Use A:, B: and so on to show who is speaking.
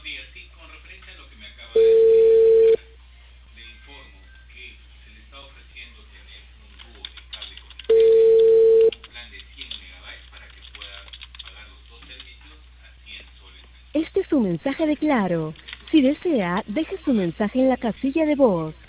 A: buenos días. Sí, con referencia a lo que me acaba de explicar, le informo que se le está ofreciendo tener un dúo de cable con internet, un plan de 100 megabytes para que pueda pagar los dos servicios a 100 soles
B: Este es
A: mensuales.
B: su
A: Le
B: mensaje de
A: agradecería
B: Claro.
A: que
B: Si
A: por favor
B: desea,
A: me
B: deje su
A: confirmara
B: mensaje en
A: si
B: la
A: es
B: casilla de
A: efectivo.
B: voz.